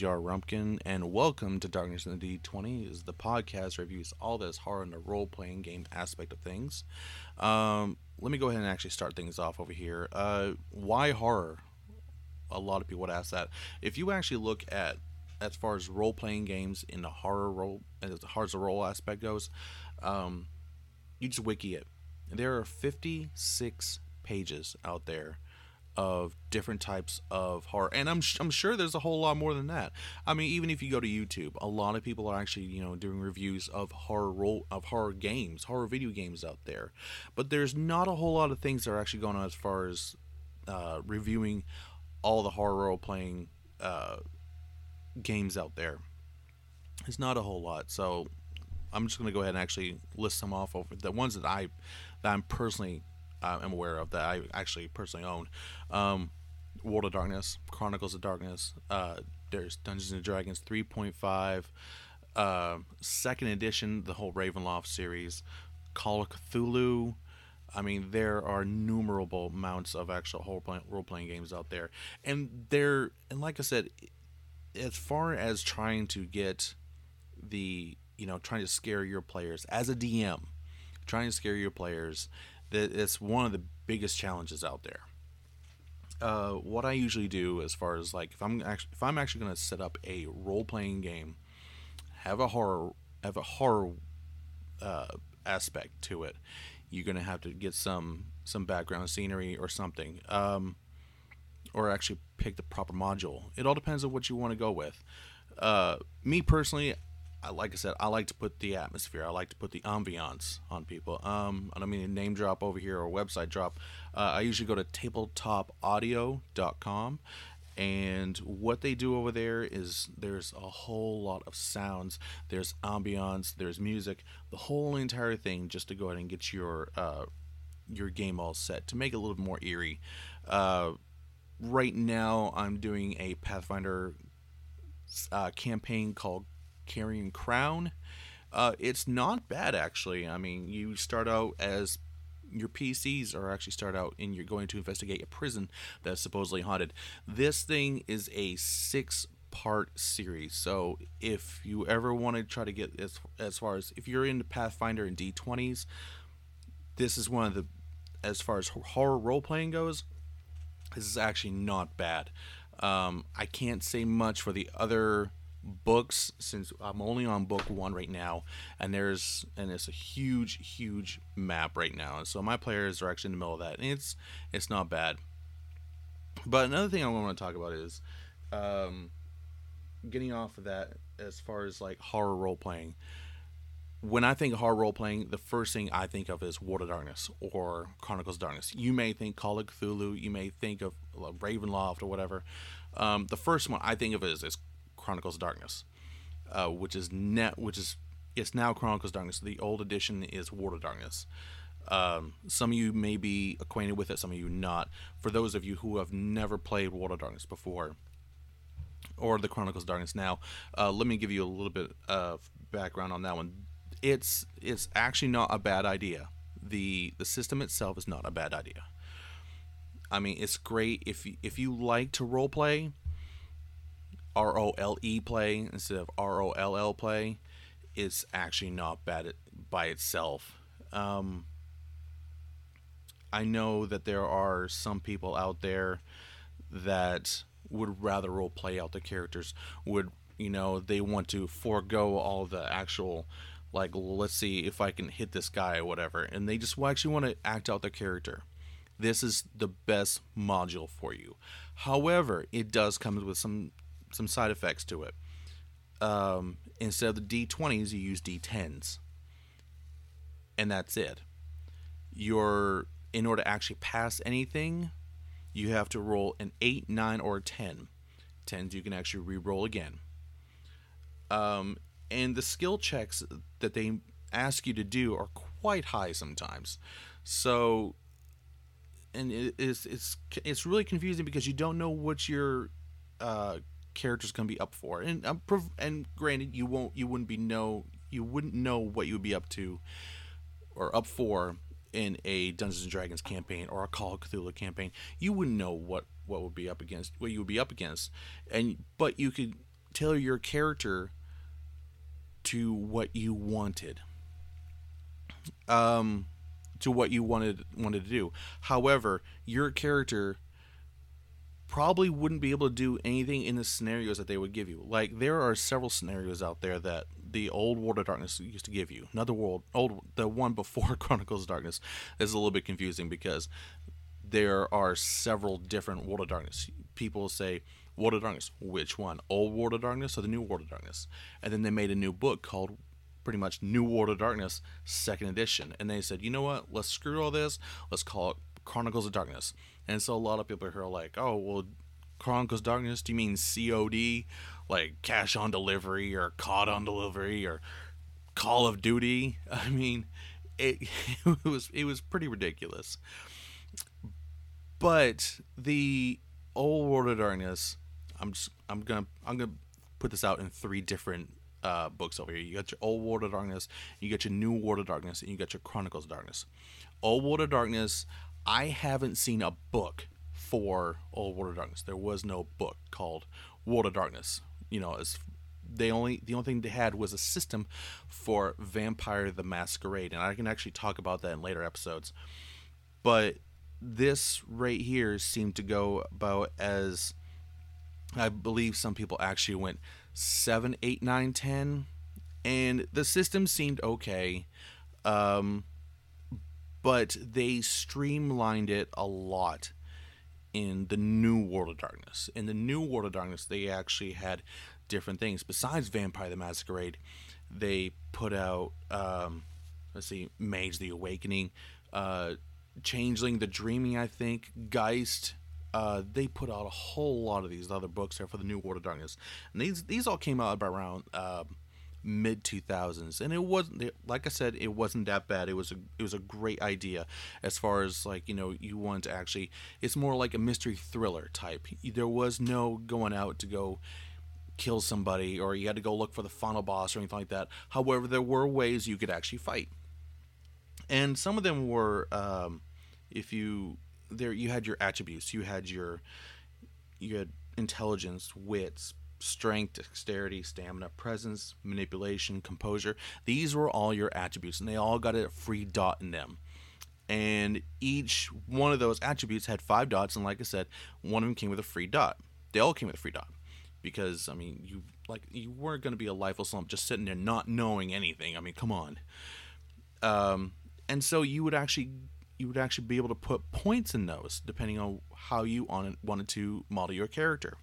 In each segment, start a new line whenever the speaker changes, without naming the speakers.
JR Rumpkin, and welcome to Darkness in the D20. Is the podcast reviews all this horror and the role playing game aspect of things. Let me go ahead and actually start things off over here. Why horror? A lot of people would ask that. If you actually look at as far as role playing games in the horror role, as far as the role aspect goes, um, you just wiki it. There are 56 pages out there of different types of horror, and I'm sure there's a whole lot more than that. I mean, even if you go to YouTube, a lot of people are actually doing reviews of horror games, horror video games out there, but there's not a whole lot of things that are actually going on as far as reviewing all the horror role playing games out there. It's not a whole lot, so I'm just going to go ahead and actually list some off over the ones that I'm personally am aware of, that I actually personally own. World of Darkness, Chronicles of Darkness. There's Dungeons and Dragons 3.5, second edition, the whole Ravenloft series, Call of Cthulhu. I mean, there are innumerable amounts of actual role playing games out there, and like I said, as far as trying to get trying to scare your players as a DM, trying to scare your players, that it's one of the biggest challenges out there. What I usually do, as far as like if I'm actually going to set up a role playing game, have a horror uh, aspect to it, you're going to have to get some background scenery or something, or actually pick the proper module. It all depends on what you want to go with. Me personally, like I said, I like to put the atmosphere. I like to put the ambiance on people. I don't mean to name drop over here or website drop. I usually go to tabletopaudio.com, and what they do over there is there's a whole lot of sounds. There's ambiance. There's music. The whole entire thing, just to go ahead and get your game all set to make it a little more eerie. Right now, I'm doing a Pathfinder campaign called Carrying Crown. It's not bad, actually. I mean, you start out as your PCs are actually start out and you're going to investigate a prison that's supposedly haunted. This thing is a 6-part series, so if you ever want to try to get as far as if you're into Pathfinder and D20s, this is one of the, as far as horror role playing goes, this is actually not bad. I can't say much for the other books since I'm only on book 1 right now, and it's a huge map right now, and so my players are actually in the middle of that, and it's not bad. But another thing I want to talk about is getting off of that, as far as like horror role playing. When I think of horror role playing, the first thing I think of is World of Darkness or Chronicles of Darkness. You may think Call of Cthulhu, you may think of Ravenloft or whatever. The first one I think of is Chronicles of Darkness, which is it's now Chronicles of Darkness. The old edition is World of Darkness. Some of you may be acquainted with it, some of you not. For those of you who have never played World of Darkness before, or the Chronicles of Darkness now, let me give you a little bit of background on that one. It's actually not a bad idea. The system itself is not a bad idea. I mean, it's great if you like to role play, ROLE play instead of ROLL play. It's actually not bad by itself. I know that there are some people out there that would rather role play out the characters. They want to forego all the actual, like, let's see if I can hit this guy or whatever, and they just actually want to act out their character. This is the best module for you. However, it does come with some side effects to it. Instead of the D20s, you use D10s, and that's it. In order to actually pass anything, you have to roll an 8, 9, or a 10. 10s you can actually re-roll again. And the skill checks that they ask you to do are quite high sometimes. So, and it's really confusing because you don't know what your character's going to be up for. And granted, you wouldn't know what you would be up to or up for in a Dungeons and Dragons campaign or a Call of Cthulhu campaign. You wouldn't know what would be up against, what you would be up against, but you could tailor your character to what you wanted, um, to what you wanted to do. However, your character probably wouldn't be able to do anything in the scenarios that they would give you. Like, there are several scenarios out there that the old World of Darkness used to give you. Another world, the one before Chronicles of Darkness is a little bit confusing because there are several different World of Darkness. People say World of Darkness, which one? Old World of Darkness or the New World of Darkness? And then they made a new book called pretty much New World of Darkness, second edition. And they said, you know what? Let's screw all this. Let's call it Chronicles of Darkness. And so a lot of people are like, oh, well, Chronicles of Darkness, do you mean COD? Like cash on delivery or COD on delivery or Call of Duty? I mean, it, it was pretty ridiculous. But the old World of Darkness, I'm gonna put this out in three different books over here. You got your old World of Darkness, you got your new World of Darkness, and you got your Chronicles of Darkness. Old World of Darkness, I haven't seen a book for Old World of Darkness. There was no book called World of Darkness. As the only thing they had was a system for Vampire the Masquerade, and I can actually talk about that in later episodes. But this right here seemed to go about as, I believe some people actually went 7, 8, 9, 10, and the system seemed okay, but they streamlined it a lot in the new World of Darkness. In the new World of Darkness, they actually had different things besides Vampire the Masquerade. They put out, let's see, Mage the Awakening, Changeling the Dreaming, I think, Geist. They put out a whole lot of these other books there for the new World of Darkness, and these all came out around mid 2000s, and it wasn't, like I said, it wasn't that bad. It was a great idea as far as, like, you want to actually, it's more like a mystery thriller type. There was no going out to go kill somebody, or you had to go look for the final boss or anything like that. However, there were ways you could actually fight, and some of them were, if you there you had your attributes. You had intelligence, wits, strength, dexterity, stamina, presence, manipulation, composure. These were all your attributes, and they all got a free dot in them. And each one of those attributes had 5 dots, and like I said, one of them came with a free dot. They all came with a free dot, because I mean, you weren't going to be a lifeless lump just sitting there not knowing anything. I mean, come on. And so you would actually be able to put points in those depending on how you wanted to model your character.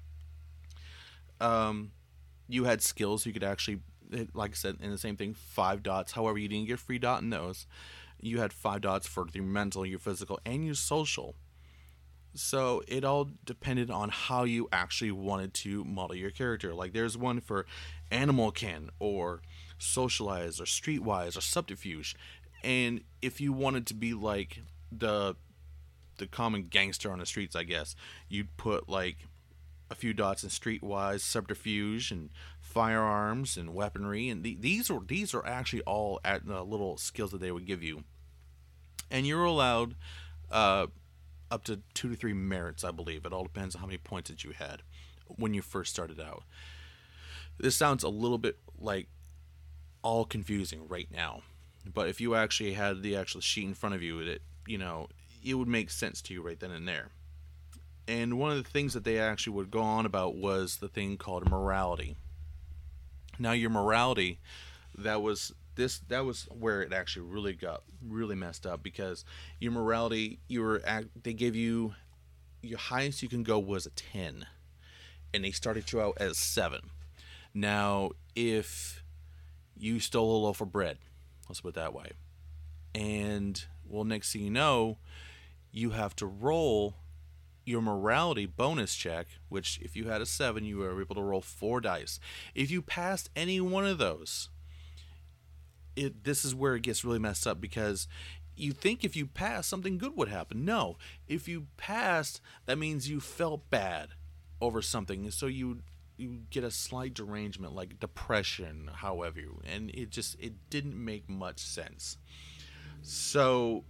You had skills. You could actually, like I said, in the same thing, 5 dots. However, you didn't get a free dot in those. You had 5 dots for your mental, your physical, and your social. So it all depended on how you actually wanted to model your character. Like, there's one for animal kin, or socialize, or streetwise, or subterfuge. And if you wanted to be like the common gangster on the streets, I guess, you'd put like a few dots in streetwise, subterfuge, and firearms and weaponry. And these are actually all at little skills that they would give you. And you're allowed up to 2 to 3 merits, I believe. It all depends on how many points that you had when you first started out. This sounds a little bit like all confusing right now, but if you actually had the actual sheet in front of you, it would make sense to you right then and there. And one of the things that they actually would go on about was the thing called morality. Now, your morality, that was where it actually really got really messed up, because your morality, they gave you, your highest you can go was a 10, and they started you out as 7. Now, if you stole a loaf of bread, let's put it that way, and, well, next thing you know, you have to roll your morality bonus check, which if you had a 7, you were able to roll 4 dice. If you passed any one of those, this is where it gets really messed up, because you think if you passed, something good would happen. No, if you passed, that means you felt bad over something, so you get a slight derangement, like depression, however, and it didn't make much sense. So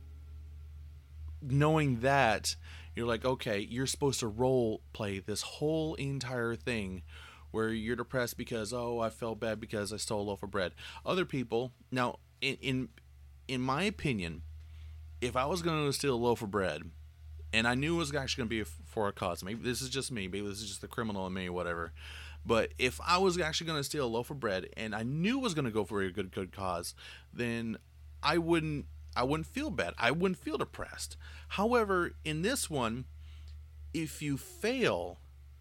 knowing that, you're like, okay, you're supposed to role play this whole entire thing where you're depressed because, oh, I felt bad because I stole a loaf of bread. Other people, now in my opinion, if I was going to steal a loaf of bread and I knew it was actually going to be for a cause, maybe this is just me, maybe this is just the criminal in me, whatever. But if I was actually going to steal a loaf of bread and I knew it was going to go for a good cause, then I wouldn't I wouldn't feel bad. I wouldn't feel depressed. However, in this one, if you fail,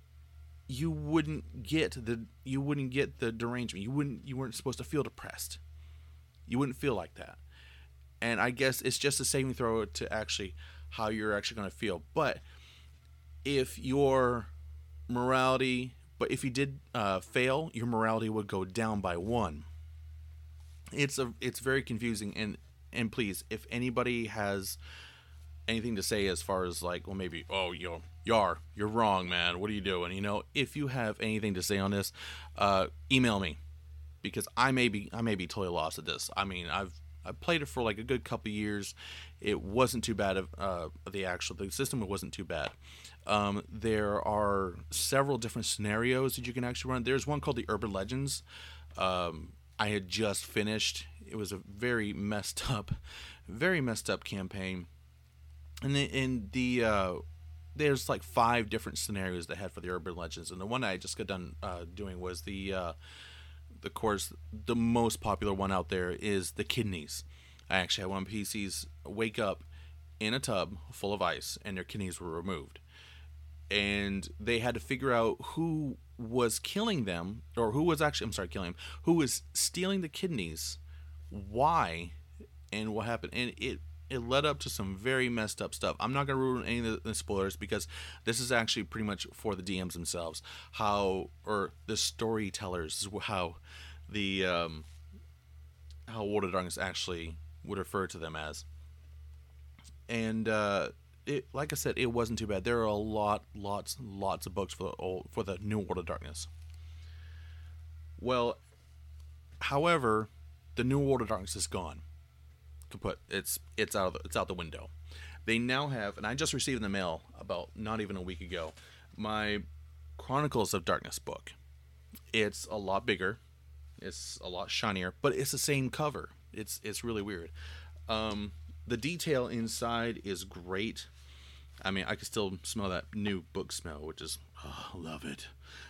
you wouldn't get the derangement. You weren't supposed to feel depressed. You wouldn't feel like that. And I guess it's just a saving throw to actually how you're actually going to feel. But if your morality, but if you did fail, your morality would go down by one. It's very confusing, and please, if anybody has anything to say as far as like, well, maybe, oh, you're wrong, man. What are you doing? If you have anything to say on this, email me, because I may be totally lost at this. I mean, I've played it for like a good couple of years. It wasn't too bad. The system wasn't too bad. There are several different scenarios that you can actually run. There's one called the Urban Legends. I had just finished. It was a very messed up campaign. And there's like 5 different scenarios they had for the Urban Legends, and the one I just got done doing was the most popular one out there is the kidneys. I actually had one of my PCs wake up in a tub full of ice, and their kidneys were removed, and they had to figure out who was killing them, or who was actually, I'm sorry, killing them, who was stealing the kidneys, why, and what happened. And it led up to some very messed up stuff. I'm not going to ruin any of the spoilers, because this is actually pretty much for the DMs themselves, or the storytellers, how how World of Darkness actually would refer to them as. And like I said, it wasn't too bad. There are lots of books for the new World of Darkness. Well, however, the new World of Darkness is gone. Kaput. It's out the window. They now have, and I just received in the mail about not even a week ago, my Chronicles of Darkness book. It's a lot bigger, it's a lot shinier, but it's the same cover. It's really weird. The detail inside is great. I mean, I can still smell that new book smell, which is, oh, I love it.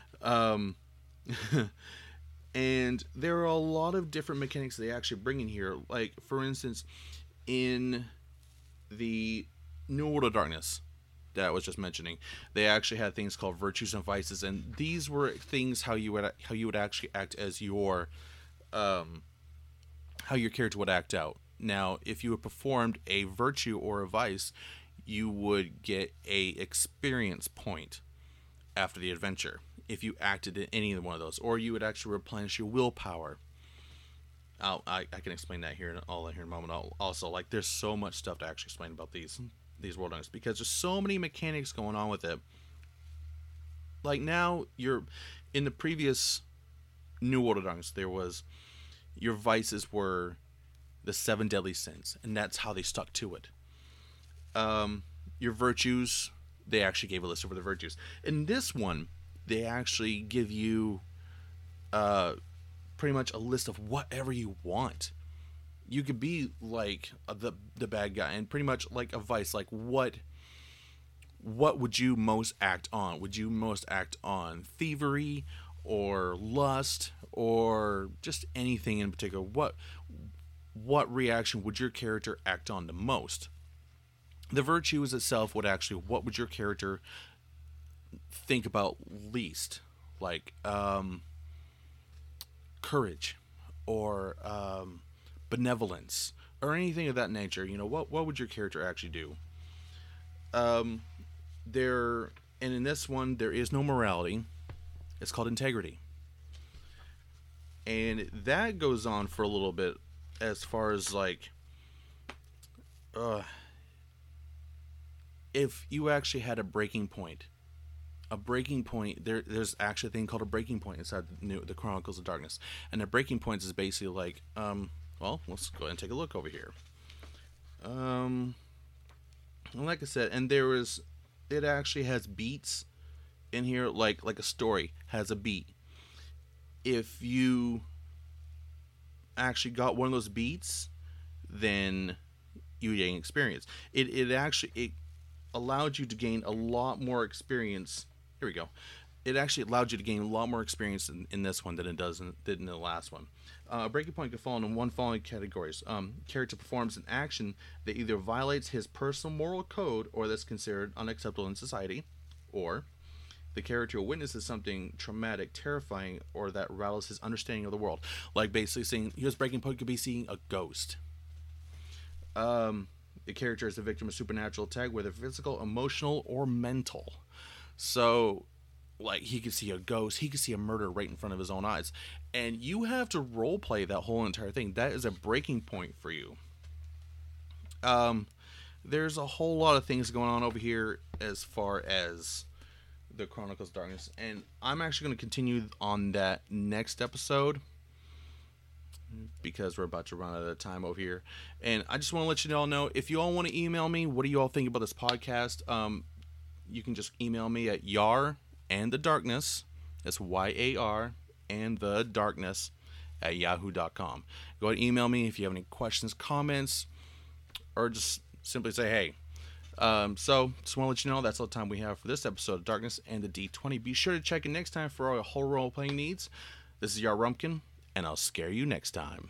And there are a lot of different mechanics they actually bring in here. Like, for instance, in the New World of Darkness that I was just mentioning, they actually had things called virtues and vices, and these were things how you would actually act as how your character would act out. Now, if you had performed a virtue or a vice, you would get a experience point after the adventure if you acted in any one of those, or you would actually replenish your willpower. I can explain that here in a moment. Also, like, there's so much stuff to actually explain about these World Darkness, because there's so many mechanics going on with it. Like, now you're in the previous New World of Darkness, there was your vices were the 7 deadly sins, and that's how they stuck to it. Your virtues, they actually gave a list of the virtues. In this one, they actually give you pretty much a list of whatever you want. You could be like the bad guy, and pretty much like a vice. Like, what would you most act on? Would you most act on thievery or lust or just anything in particular? What reaction would your character act on the most? The virtues itself would actually, what would your character think about least? Like courage or benevolence or anything of that nature. What would your character actually do? And in this one, there is no morality. It's called integrity, and that goes on for a little bit as far as like if you actually had a breaking point. There's actually a thing called a breaking point inside the Chronicles of Darkness, and the breaking points is basically like, well, let's go ahead and take a look over here. Like I said, and it actually has beats in here, like a story has a beat. if you actually got one of those beats, then you gain experience. It allowed you to gain a lot more experience. Here we go. It actually allowed you to gain a lot more experience in this one than it did in the last one. Breaking Point can fall into one following categories. Character performs an action that either violates his personal moral code or that's considered unacceptable in society, or the character witnesses something traumatic, terrifying, or that rattles his understanding of the world. Like basically saying, here's Breaking Point could be seeing a ghost. The character is the victim of supernatural attack, whether physical, emotional, or mental. So, like, he could see a ghost, he could see a murder right in front of his own eyes. And you have to roleplay that whole entire thing. That is a breaking point for you. There's a whole lot of things going on over here as far as the Chronicles of Darkness. And I'm actually going to continue on that next episode, because we're about to run out of time over here. And I just want to let you all know, if you all want to email me, what do you all think about this podcast? You can just email me at Yar and the Darkness. That's YAR and the Darkness at yahoo.com. Go ahead and email me if you have any questions, comments, or just simply say hey. So just want to let you know that's all the time we have for this episode of Darkness and the D20. Be sure to check in next time for all your whole role playing needs. This is Yar Rumpkin, and I'll scare you next time.